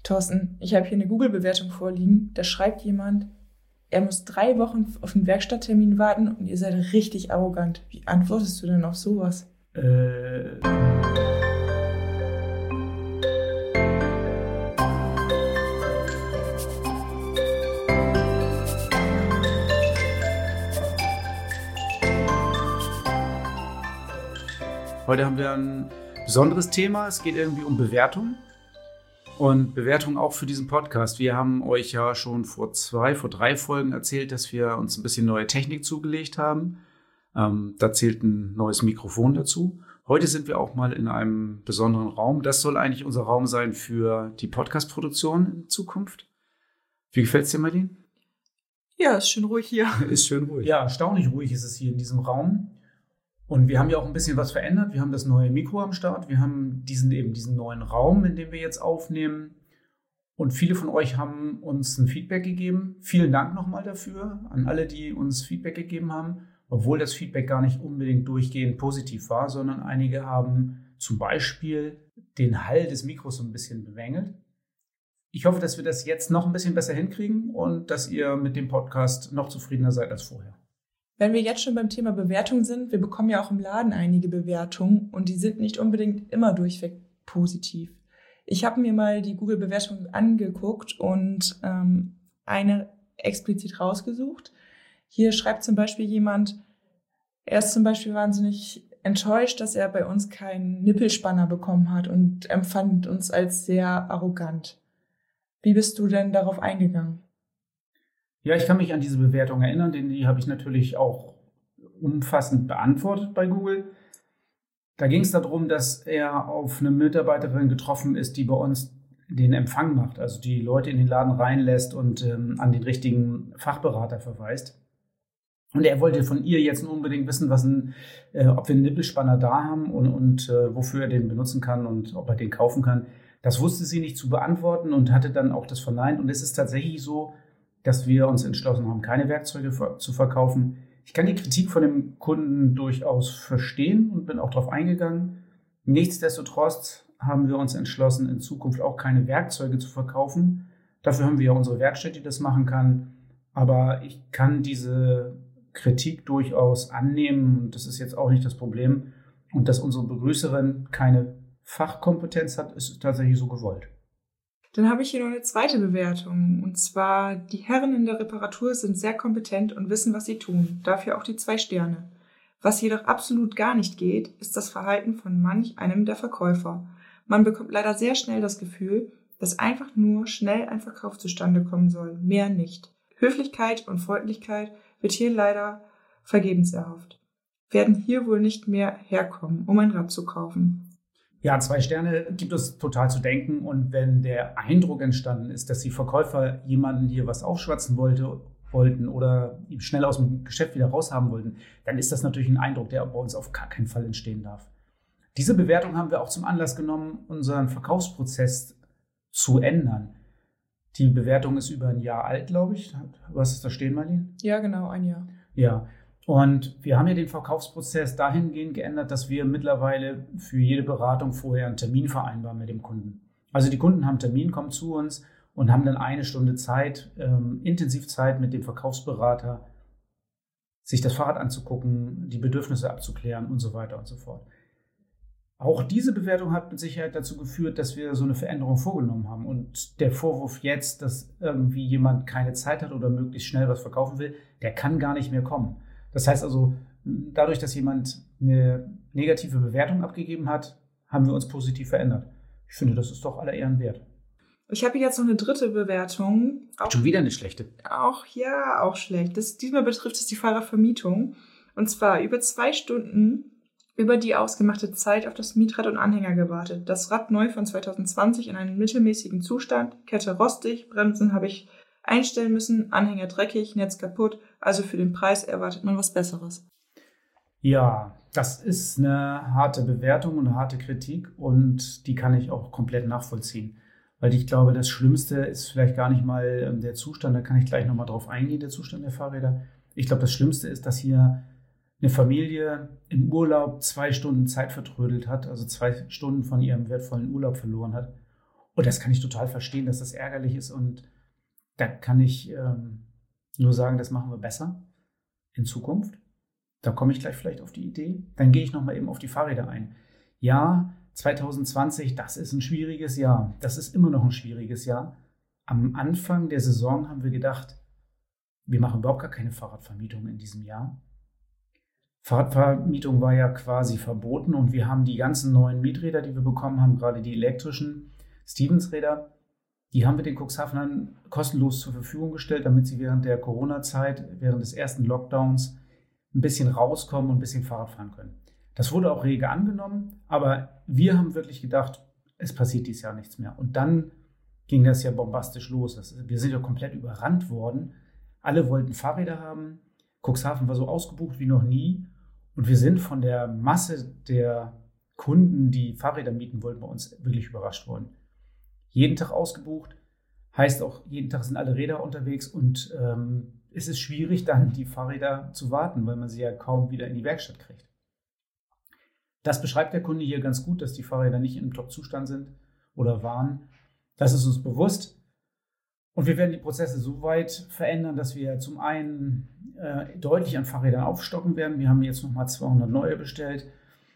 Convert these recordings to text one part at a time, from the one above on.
Thorsten, ich habe hier eine Google-Bewertung vorliegen. Da schreibt jemand, er muss 3 Wochen auf einen Werkstatttermin warten und ihr seid richtig arrogant. Wie antwortest du denn auf sowas? Heute haben wir ein besonderes Thema. Es geht irgendwie um Bewertung und Bewertung auch für diesen Podcast. Wir haben euch ja schon vor 3 Folgen erzählt, dass wir uns ein bisschen neue Technik zugelegt haben. Da zählt ein neues Mikrofon dazu. Heute sind wir auch mal in einem besonderen Raum. Das soll eigentlich unser Raum sein für die Podcast-Produktion in Zukunft. Wie gefällt es dir, Marlene? Ja, ist schön ruhig hier. Ist schön ruhig. Ja, erstaunlich ruhig ist es hier in diesem Raum. Und wir haben ja auch ein bisschen was verändert. Wir haben das neue Mikro am Start. Wir haben diesen neuen Raum, in dem wir jetzt aufnehmen. Und viele von euch haben uns ein Feedback gegeben. Vielen Dank nochmal dafür an alle, die uns Feedback gegeben haben. Obwohl das Feedback gar nicht unbedingt durchgehend positiv war, sondern einige haben zum Beispiel den Hall des Mikros so ein bisschen bemängelt. Ich hoffe, dass wir das jetzt noch ein bisschen besser hinkriegen und dass ihr mit dem Podcast noch zufriedener seid als vorher. Wenn wir jetzt schon beim Thema Bewertung sind, wir bekommen ja auch im Laden einige Bewertungen und die sind nicht unbedingt immer durchweg positiv. Ich habe mir mal die Google-Bewertung angeguckt und eine explizit rausgesucht. Hier schreibt zum Beispiel jemand, er ist zum Beispiel wahnsinnig enttäuscht, dass er bei uns keinen Nippelspanner bekommen hat und empfand uns als sehr arrogant. Wie bist du denn darauf eingegangen? Ja, ich kann mich an diese Bewertung erinnern, denn die habe ich natürlich auch umfassend beantwortet bei Google. Da ging es darum, dass er auf eine Mitarbeiterin getroffen ist, die bei uns den Empfang macht, also die Leute in den Laden reinlässt und an den richtigen Fachberater verweist. Und er wollte von ihr jetzt unbedingt wissen, ob wir einen Nippelspanner da haben und wofür er den benutzen kann und ob er den kaufen kann. Das wusste sie nicht zu beantworten und hatte dann auch das verneint. Und es ist tatsächlich so, dass wir uns entschlossen haben, keine Werkzeuge zu verkaufen. Ich kann die Kritik von dem Kunden durchaus verstehen und bin auch darauf eingegangen. Nichtsdestotrotz haben wir uns entschlossen, in Zukunft auch keine Werkzeuge zu verkaufen. Dafür haben wir ja unsere Werkstatt, die das machen kann. Aber ich kann diese Kritik durchaus annehmen und das ist jetzt auch nicht das Problem. Und dass unsere Begrüßerin keine Fachkompetenz hat, ist tatsächlich so gewollt. Dann habe ich hier noch eine zweite Bewertung. Und zwar, die Herren in der Reparatur sind sehr kompetent und wissen, was sie tun. Dafür auch die 2 Sterne. Was jedoch absolut gar nicht geht, ist das Verhalten von manch einem der Verkäufer. Man bekommt leider sehr schnell das Gefühl, dass einfach nur schnell ein Verkauf zustande kommen soll. Mehr nicht. Höflichkeit und Freundlichkeit wird hier leider vergebens erhofft. Werden hier wohl nicht mehr herkommen, um ein Rad zu kaufen. Ja, 2 Sterne gibt es total zu denken. Und wenn der Eindruck entstanden ist, dass die Verkäufer jemanden hier was aufschwatzen wollten oder ihm schnell aus dem Geschäft wieder raushaben wollten, dann ist das natürlich ein Eindruck, der bei uns auf gar keinen Fall entstehen darf. Diese Bewertung haben wir auch zum Anlass genommen, unseren Verkaufsprozess zu ändern. Die Bewertung ist über ein Jahr alt, glaube ich. Was ist da stehen, Marlene? Ja, genau, ein Jahr. Ja. Und wir haben ja den Verkaufsprozess dahingehend geändert, dass wir mittlerweile für jede Beratung vorher einen Termin vereinbaren mit dem Kunden. Also die Kunden haben einen Termin, kommen zu uns und haben dann 1 Stunde Zeit, intensiv Zeit mit dem Verkaufsberater, sich das Fahrrad anzugucken, die Bedürfnisse abzuklären und so weiter und so fort. Auch diese Bewertung hat mit Sicherheit dazu geführt, dass wir so eine Veränderung vorgenommen haben. Und der Vorwurf jetzt, dass irgendwie jemand keine Zeit hat oder möglichst schnell was verkaufen will, der kann gar nicht mehr kommen. Das heißt also, dadurch, dass jemand eine negative Bewertung abgegeben hat, haben wir uns positiv verändert. Ich finde, das ist doch aller Ehren wert. Ich habe jetzt noch eine dritte Bewertung. Schon wieder eine schlechte. Auch schlecht. Diesmal betrifft es die Fahrradvermietung. Und zwar über 2 Stunden über die ausgemachte Zeit auf das Mietrad und Anhänger gewartet. Das Rad neu von 2020 in einem mittelmäßigen Zustand, Kette rostig, Bremsen habe ich einstellen müssen, Anhänger dreckig, Netz kaputt. Also für den Preis erwartet man was Besseres. Ja, das ist eine harte Bewertung und eine harte Kritik und die kann ich auch komplett nachvollziehen. Weil ich glaube, das Schlimmste ist vielleicht gar nicht mal der Zustand, da kann ich gleich nochmal drauf eingehen, der Zustand der Fahrräder. Ich glaube, das Schlimmste ist, dass hier eine Familie im Urlaub 2 Stunden Zeit vertrödelt hat, also 2 Stunden von ihrem wertvollen Urlaub verloren hat. Und das kann ich total verstehen, dass das ärgerlich ist. Und da kann ich nur sagen, das machen wir besser in Zukunft. Da komme ich gleich vielleicht auf die Idee. Dann gehe ich nochmal eben auf die Fahrräder ein. Ja, 2020, das ist ein schwieriges Jahr. Das ist immer noch ein schwieriges Jahr. Am Anfang der Saison haben wir gedacht, wir machen überhaupt gar keine Fahrradvermietung in diesem Jahr. Fahrradvermietung war ja quasi verboten und wir haben die ganzen neuen Mieträder, die wir bekommen haben, gerade die elektrischen Stevens-Räder, die haben wir den Cuxhavenern kostenlos zur Verfügung gestellt, damit sie während der Corona-Zeit, während des ersten Lockdowns ein bisschen rauskommen und ein bisschen Fahrrad fahren können. Das wurde auch rege angenommen, aber wir haben wirklich gedacht, es passiert dieses Jahr nichts mehr. Und dann ging das ja bombastisch los. Wir sind ja komplett überrannt worden. Alle wollten Fahrräder haben. Cuxhaven war so ausgebucht wie noch nie. Und wir sind von der Masse der Kunden, die Fahrräder mieten wollten, bei uns wirklich überrascht worden. Jeden Tag ausgebucht, heißt auch, jeden Tag sind alle Räder unterwegs und es ist schwierig, dann die Fahrräder zu warten, weil man sie ja kaum wieder in die Werkstatt kriegt. Das beschreibt der Kunde hier ganz gut, dass die Fahrräder nicht im Top-Zustand sind oder waren. Das ist uns bewusst. Und wir werden die Prozesse so weit verändern, dass wir zum einen deutlich an Fahrrädern aufstocken werden. Wir haben jetzt nochmal 200 neue bestellt.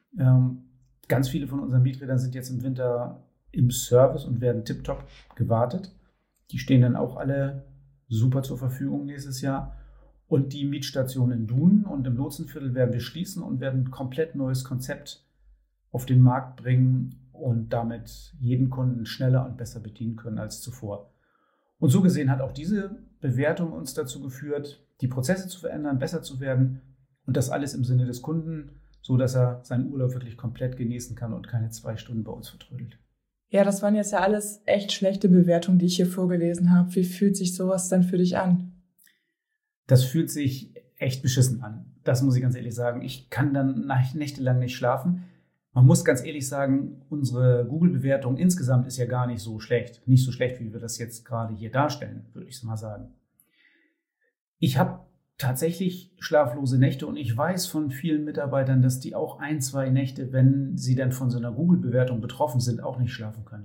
Ganz viele von unseren Mieträdern sind jetzt im Winter im Service und werden tiptop gewartet. Die stehen dann auch alle super zur Verfügung nächstes Jahr. Und die Mietstationen in Dunen und im Lotsenviertel werden wir schließen und werden ein komplett neues Konzept auf den Markt bringen und damit jeden Kunden schneller und besser bedienen können als zuvor. Und so gesehen hat auch diese Bewertung uns dazu geführt, die Prozesse zu verändern, besser zu werden und das alles im Sinne des Kunden, so dass er seinen Urlaub wirklich komplett genießen kann und keine 2 Stunden bei uns vertrödelt. Ja, das waren jetzt ja alles echt schlechte Bewertungen, die ich hier vorgelesen habe. Wie fühlt sich sowas dann für dich an? Das fühlt sich echt beschissen an. Das muss ich ganz ehrlich sagen. Ich kann dann nächtelang nicht schlafen. Man muss ganz ehrlich sagen, unsere Google-Bewertung insgesamt ist ja gar nicht so schlecht. Nicht so schlecht, wie wir das jetzt gerade hier darstellen, würde ich mal sagen. Ich habe tatsächlich schlaflose Nächte und ich weiß von vielen Mitarbeitern, dass die auch 1, 2 Nächte, wenn sie dann von so einer Google-Bewertung betroffen sind, auch nicht schlafen können.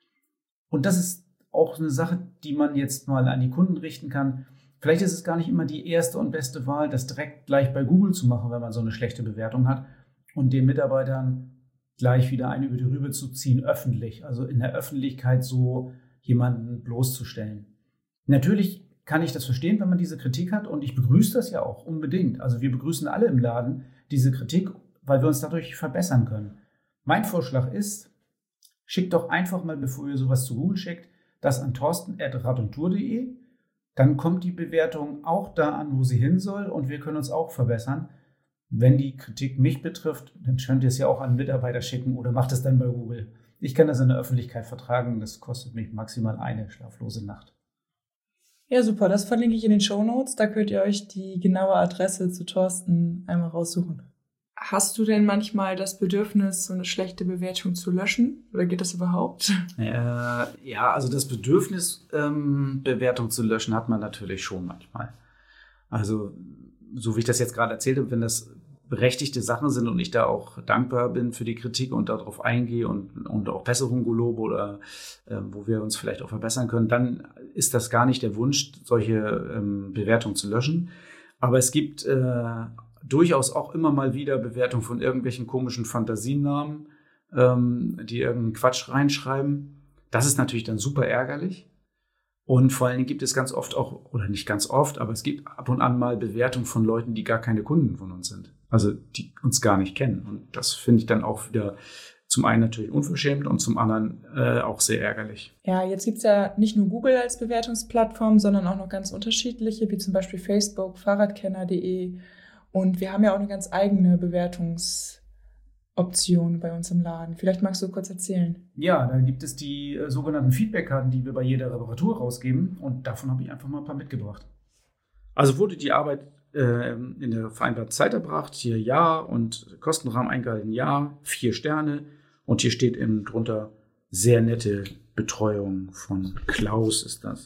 Und das ist auch eine Sache, die man jetzt mal an die Kunden richten kann. Vielleicht ist es gar nicht immer die erste und beste Wahl, das direkt gleich bei Google zu machen, wenn man so eine schlechte Bewertung hat und den Mitarbeitern gleich wieder eine über die Rübe zu ziehen, öffentlich, also in der Öffentlichkeit so jemanden bloßzustellen. Natürlich kann ich das verstehen, wenn man diese Kritik hat und ich begrüße das ja auch unbedingt. Also wir begrüßen alle im Laden diese Kritik, weil wir uns dadurch verbessern können. Mein Vorschlag ist, schickt doch einfach mal, bevor ihr sowas zu Google schickt, das an torsten@radundtour.de. Dann kommt die Bewertung auch da an, wo sie hin soll und wir können uns auch verbessern. Wenn die Kritik mich betrifft, dann könnt ihr es ja auch an Mitarbeiter schicken oder macht es dann bei Google. Ich kann das in der Öffentlichkeit vertragen, das kostet mich maximal eine schlaflose Nacht. Ja, super, das verlinke ich in den Shownotes. Da könnt ihr euch die genaue Adresse zu Torsten einmal raussuchen. Hast du denn manchmal das Bedürfnis, so eine schlechte Bewertung zu löschen? Oder geht das überhaupt? Ja, also das Bedürfnis, Bewertung zu löschen, hat man natürlich schon manchmal. Also, so wie ich das jetzt gerade erzählt habe, wenn das berechtigte Sachen sind und ich da auch dankbar bin für die Kritik und darauf eingehe und auch Besserung gelobe oder wo wir uns vielleicht auch verbessern können, dann ist das gar nicht der Wunsch, solche Bewertungen zu löschen. Aber es gibt durchaus auch immer mal wieder Bewertungen von irgendwelchen komischen Fantasienamen, die irgendeinen Quatsch reinschreiben. Das ist natürlich dann super ärgerlich. Und vor allen Dingen gibt es ganz oft auch, oder nicht ganz oft, aber es gibt ab und an mal Bewertungen von Leuten, die gar keine Kunden von uns sind. Also die uns gar nicht kennen. Und das finde ich dann auch wieder zum einen natürlich unverschämt und zum anderen auch sehr ärgerlich. Ja, jetzt gibt's ja nicht nur Google als Bewertungsplattform, sondern auch noch ganz unterschiedliche, wie zum Beispiel Facebook, Fahrradkenner.de. Und wir haben ja auch eine ganz eigene Bewertungsoption bei uns im Laden. Vielleicht magst du kurz erzählen. Ja, da gibt es die sogenannten Feedback-Karten, die wir bei jeder Reparatur rausgeben. Und davon habe ich einfach mal ein paar mitgebracht. Also wurde die Arbeit in der vereinbarten Zeit erbracht, hier ja und Kostenrahmen eingehalten, ja, 4 Sterne. Und hier steht eben drunter sehr nette Betreuung von Klaus ist das.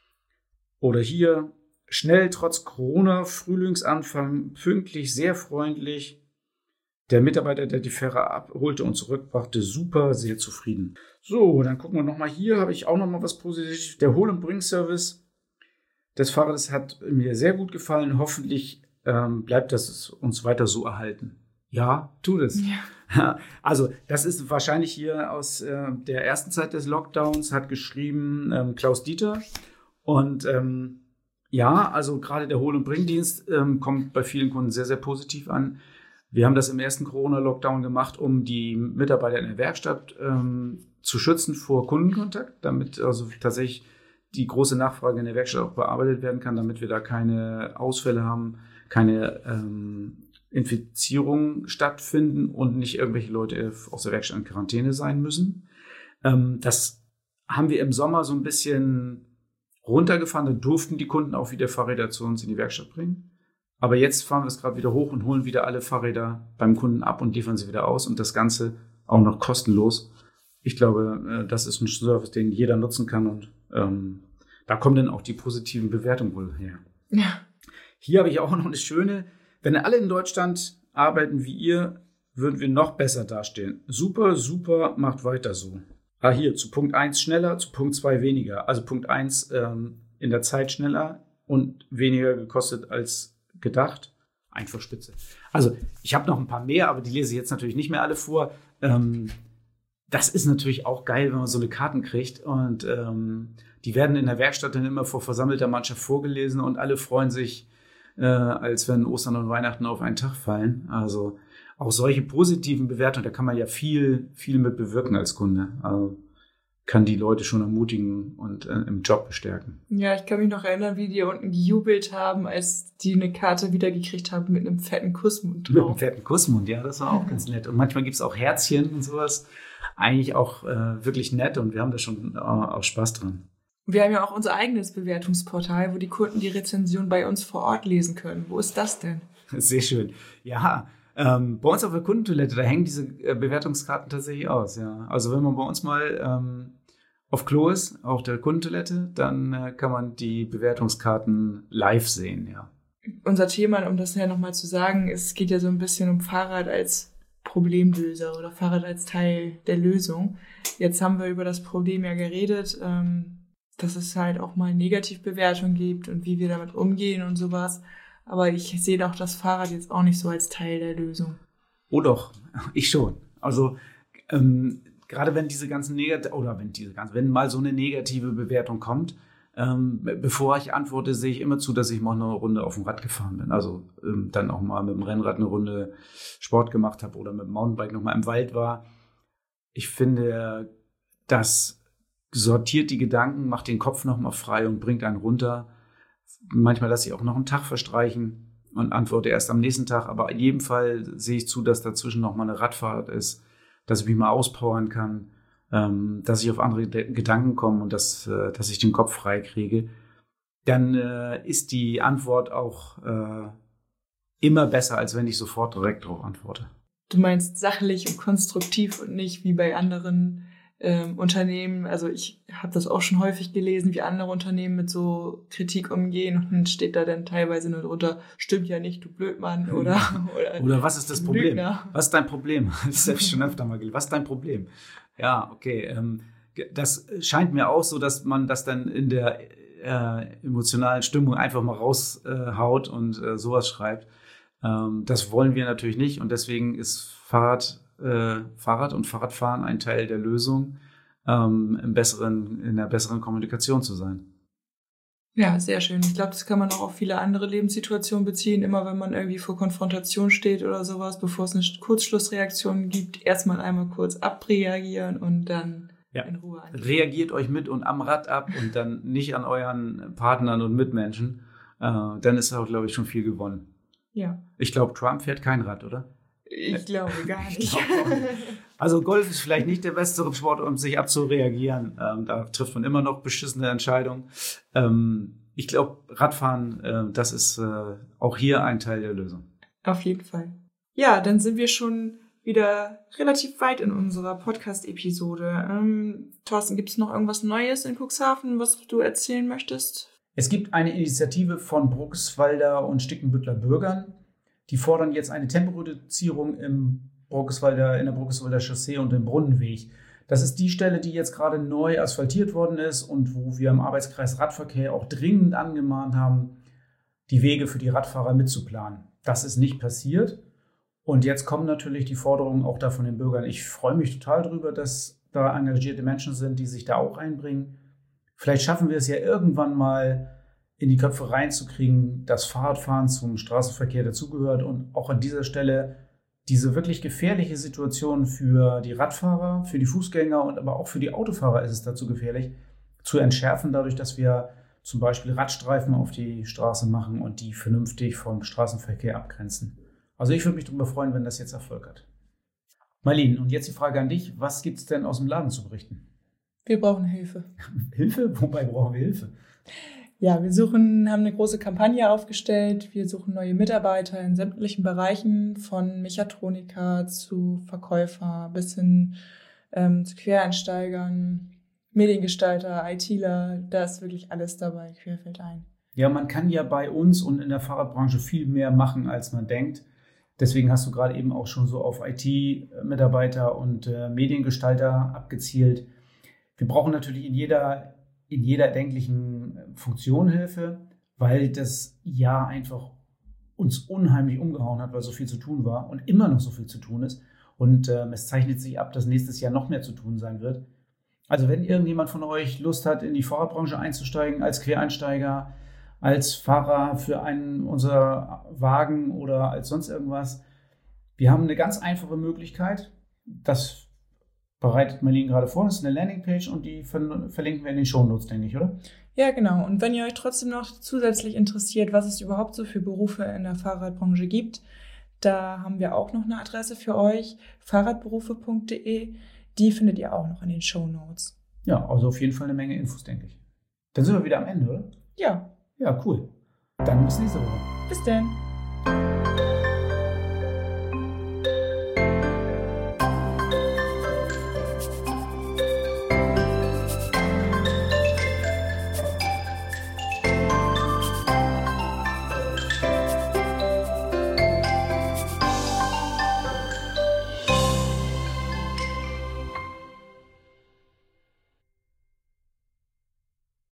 Oder hier schnell trotz Corona, Frühlingsanfang, pünktlich, sehr freundlich. Der Mitarbeiter, der die Fähre abholte und zurückbrachte, super, sehr zufrieden. So, dann gucken wir nochmal hier, habe ich auch nochmal was Positives. Der Hol- und Bring-Service des Fahrrades hat mir sehr gut gefallen. Hoffentlich bleibt das uns weiter so erhalten. Ja, tut es. Ja. Also, das ist wahrscheinlich hier aus der ersten Zeit des Lockdowns, hat geschrieben Klaus Dieter. Und ja, also gerade der Hol- und Bringdienst kommt bei vielen Kunden sehr, sehr positiv an. Wir haben das im ersten Corona-Lockdown gemacht, um die Mitarbeiter in der Werkstatt zu schützen vor Kundenkontakt, damit also tatsächlich die große Nachfrage in der Werkstatt auch bearbeitet werden kann, damit wir da keine Ausfälle haben, keine Infizierungen stattfinden und nicht irgendwelche Leute aus der Werkstatt in Quarantäne sein müssen. Das haben wir im Sommer so ein bisschen runtergefahren. Da durften die Kunden auch wieder Fahrräder zu uns in die Werkstatt bringen. Aber jetzt fahren wir es gerade wieder hoch und holen wieder alle Fahrräder beim Kunden ab und liefern sie wieder aus und das Ganze auch noch kostenlos. Ich glaube, das ist ein Service, den jeder nutzen kann und da kommen dann auch die positiven Bewertungen wohl her. Ja. Hier habe ich auch noch eine schöne, wenn alle in Deutschland arbeiten wie ihr, würden wir noch besser dastehen. Super, super, macht weiter so. Hier zu Punkt 1 schneller, zu Punkt 2 weniger. Also Punkt 1 in der Zeit schneller und weniger gekostet als gedacht. Einfach spitze. Also ich habe noch ein paar mehr, aber die lese ich jetzt natürlich nicht mehr alle vor. Das ist natürlich auch geil, wenn man so eine Karten kriegt und die werden in der Werkstatt dann immer vor versammelter Mannschaft vorgelesen und alle freuen sich, als wenn Ostern und Weihnachten auf einen Tag fallen. Also auch solche positiven Bewertungen, da kann man ja viel mit bewirken als Kunde. Also kann die Leute schon ermutigen und im Job bestärken. Ja, ich kann mich noch erinnern, wie die unten gejubelt haben, als die eine Karte wiedergekriegt haben mit einem fetten Kussmund drauf. Mit einem fetten Kussmund, ja, das war auch ganz nett. Und manchmal gibt es auch Herzchen und sowas. Eigentlich auch wirklich nett und wir haben da schon auch Spaß dran. Wir haben ja auch unser eigenes Bewertungsportal, wo die Kunden die Rezension bei uns vor Ort lesen können. Wo ist das denn? Sehr schön. Ja, bei uns auf der Kundentoilette, da hängen diese Bewertungskarten tatsächlich aus. Ja. Also wenn man bei uns mal auf Klo ist, auf der Kundentoilette, dann kann man die Bewertungskarten live sehen. Ja. Unser Thema, um das ja nochmal zu sagen, es geht ja so ein bisschen um Fahrrad als Problemlöser oder Fahrrad als Teil der Lösung. Jetzt haben wir über das Problem ja geredet, dass es halt auch mal Negativbewertungen gibt und wie wir damit umgehen und sowas. Aber ich sehe doch das Fahrrad jetzt auch nicht so als Teil der Lösung. Oh doch, ich schon. Also gerade wenn diese ganzen wenn mal so eine negative Bewertung kommt, bevor ich antworte, sehe ich immer zu, dass ich mal eine Runde auf dem Rad gefahren bin. Also dann auch mal mit dem Rennrad eine Runde Sport gemacht habe oder mit dem Mountainbike nochmal im Wald war. Ich finde, das sortiert die Gedanken, macht den Kopf nochmal frei und bringt einen runter. Manchmal lasse ich auch noch einen Tag verstreichen und antworte erst am nächsten Tag. Aber in jedem Fall sehe ich zu, dass dazwischen nochmal eine Radfahrt ist, dass ich mich mal auspowern kann, dass ich auf andere Gedanken komme und dass ich den Kopf frei kriege. Dann ist die Antwort auch immer besser, als wenn ich sofort direkt darauf antworte. Du meinst sachlich und konstruktiv und nicht wie bei anderen Unternehmen, also ich habe das auch schon häufig gelesen, wie andere Unternehmen mit so Kritik umgehen und dann steht da dann teilweise nur drunter, stimmt ja nicht, du Blödmann oder was ist das Problem? Lügner. Was ist dein Problem? Das habe ich schon öfter mal gelesen. Was ist dein Problem? Ja, okay. Das scheint mir auch so, dass man das dann in der emotionalen Stimmung einfach mal raushaut und sowas schreibt. Das wollen wir natürlich nicht und deswegen ist Fahrrad und Fahrradfahren ein Teil der Lösung, in der besseren Kommunikation zu sein. Ja, sehr schön. Ich glaube, das kann man auch auf viele andere Lebenssituationen beziehen. Immer wenn man irgendwie vor Konfrontation steht oder sowas, bevor es eine Kurzschlussreaktion gibt, erstmal einmal kurz abreagieren und dann in Ruhe angehen. Reagiert euch mit und am Rad ab und dann nicht an euren Partnern und Mitmenschen. Dann ist auch, glaube ich, schon viel gewonnen. Ja. Ich glaube, Trump fährt kein Rad, oder? Ich glaube gar nicht. Also Golf ist vielleicht nicht der beste Sport, um sich abzureagieren. Da trifft man immer noch beschissene Entscheidungen. Ich glaube, Radfahren, das ist auch hier ein Teil der Lösung. Auf jeden Fall. Ja, dann sind wir schon wieder relativ weit in unserer Podcast-Episode. Thorsten, gibt es noch irgendwas Neues in Cuxhaven, was du erzählen möchtest? Es gibt eine Initiative von Bruchswalder und Stickenbüttler Bürgern, Die fordern jetzt eine Temporeduzierung in der Brockwalder Chaussee und im Brunnenweg. Das ist die Stelle, die jetzt gerade neu asphaltiert worden ist und wo wir im Arbeitskreis Radverkehr auch dringend angemahnt haben, die Wege für die Radfahrer mitzuplanen. Das ist nicht passiert. Und jetzt kommen natürlich die Forderungen auch da von den Bürgern. Ich freue mich total darüber, dass da engagierte Menschen sind, die sich da auch einbringen. Vielleicht schaffen wir es ja irgendwann mal in die Köpfe reinzukriegen, dass Fahrradfahren zum Straßenverkehr dazugehört und auch an dieser Stelle diese wirklich gefährliche Situation für die Radfahrer, für die Fußgänger und aber auch für die Autofahrer ist es dazu gefährlich, zu entschärfen, dadurch, dass wir zum Beispiel Radstreifen auf die Straße machen und die vernünftig vom Straßenverkehr abgrenzen. Also ich würde mich darüber freuen, wenn das jetzt Erfolg hat. Marlene, und jetzt die Frage an dich, was gibt es denn aus dem Laden zu berichten? Wir brauchen Hilfe. Hilfe? Wobei brauchen wir Hilfe? Ja, haben eine große Kampagne aufgestellt. Wir suchen neue Mitarbeiter in sämtlichen Bereichen, von Mechatroniker zu Verkäufer bis hin zu Quereinsteigern, Mediengestalter, ITler. Da ist wirklich alles dabei, querfeldein. Ja, man kann ja bei uns und in der Fahrradbranche viel mehr machen, als man denkt. Deswegen hast du gerade eben auch schon so auf IT-Mitarbeiter und Mediengestalter abgezielt. Wir brauchen natürlich in jeder erdenklichen Funktion Hilfe, weil das Jahr einfach uns unheimlich umgehauen hat, weil so viel zu tun war und immer noch so viel zu tun ist. Und es zeichnet sich ab, dass nächstes Jahr noch mehr zu tun sein wird. Also wenn irgendjemand von euch Lust hat, in die Fahrradbranche einzusteigen, als Quereinsteiger, als Fahrer für einen unserer Wagen oder als sonst irgendwas, wir haben eine ganz einfache Möglichkeit. Das bereitet Marlene gerade vor. Das ist eine Landingpage und die verlinken wir in den Shownotes, denke ich, oder? Ja, genau. Und wenn ihr euch trotzdem noch zusätzlich interessiert, was es überhaupt so für Berufe in der Fahrradbranche gibt, da haben wir auch noch eine Adresse für euch, fahrradberufe.de. Die findet ihr auch noch in den Shownotes. Ja, also auf jeden Fall eine Menge Infos, denke ich. Dann sind wir wieder am Ende, oder? Ja. Ja, cool. Dann bis nächste Woche. Bis dann.